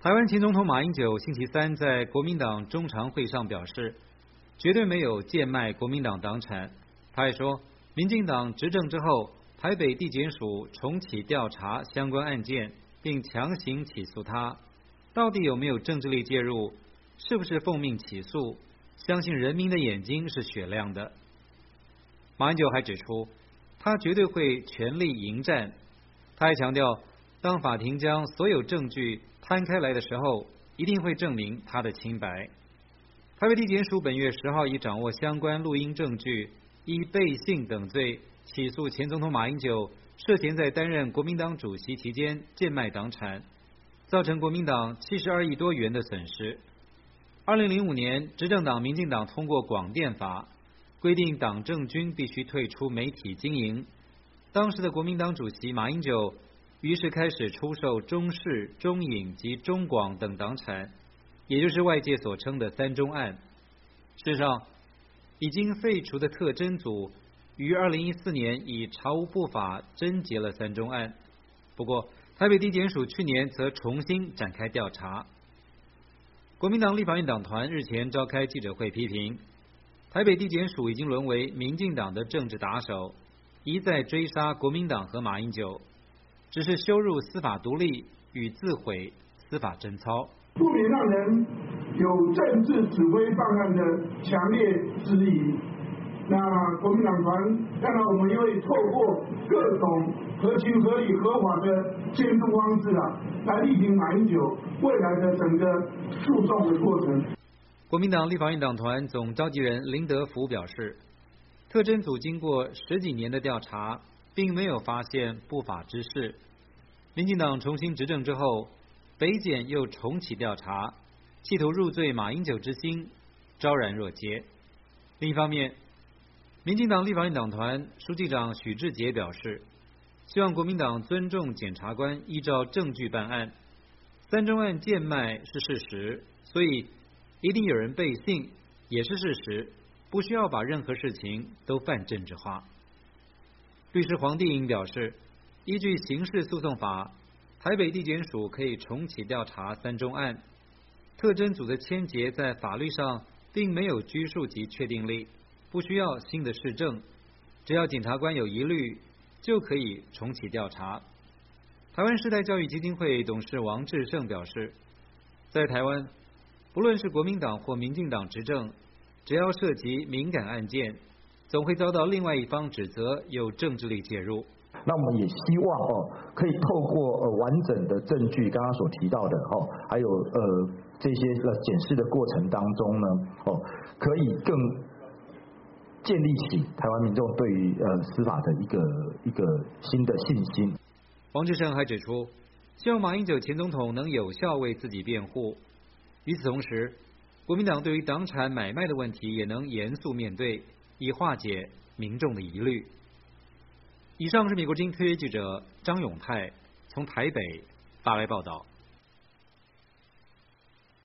台湾前总统马英九星期三在国民党中常会上表示，绝对没有贱卖国民党党产。他还说，民进党执政之后，台北地检署重启调查相关案件，并强行起诉他，到底有没有政治力介入，是不是奉命起诉，相信人民的眼睛是雪亮的。马英九还指出，他绝对会全力迎战。他还强调，当法庭将所有证据摊开来的时候，一定会证明他的清白。台北地检署本月10号已掌握相关录音证据，以背信等罪起诉前总统马英九涉嫌在担任国民党主席期间贱卖党产，造成国民党72亿多元的损失。2005年，执政党民进党通过广电法，规定党政军必须退出媒体经营。当时的国民党主席马英九于是开始出售中视、中影及中广等党产，也就是外界所称的三中案。事实上，已经废除的特侦组于2014年以查无不法侦结了三中案。不过，台北地检署去年则重新展开调查。国民党立法院党团日前召开记者会，批评台北地检署已经沦为民进党的政治打手，一再追杀国民党和马英九，只是羞辱司法独立与自毁司法贞操， 不免让人有政治指挥办案的强烈质疑。那国民党团当然我们也会透过各种合情合理合法的监督方式来力挺马英九未来的整个诉讼的过程。 国民党立法院党团总召集人林德福表示，特侦组经过10几年的调查，并没有发现不法之事。民进党重新执政之后，北检又重启调查，企图入罪马英九之心昭然若揭。另一方面，民进党立法院党团书记长许志杰表示，希望国民党尊重检察官依照证据办案。三中案贱卖是事实，所以一定有人背信，也是事实，不需要把任何事情都泛政治化。律师黄帝颖表示，依据刑事诉讼法，台北地检署可以重启调查三中案。特侦组的牵结在法律上并没有拘束及确定力，不需要新的事证，只要检察官有疑虑，就可以重启调查。台湾世代教育基金会董事王志胜表示，在台湾，不论是国民党或民进党执政，只要涉及敏感案件，总会遭到另外一方指责有政治力介入。 那我们也希望可以透过完整的证据，刚刚所提到的还有这些检视的过程当中呢，可以更建立起台湾民众对于司法的一个新的信心。 王志胜还指出，希望马英九前总统能有效为自己辩护。与此同时，国民党对于党产买卖的问题也能严肃面对，以化解民众的疑虑。以上是美国之音特约记者张永泰从台北发来报道。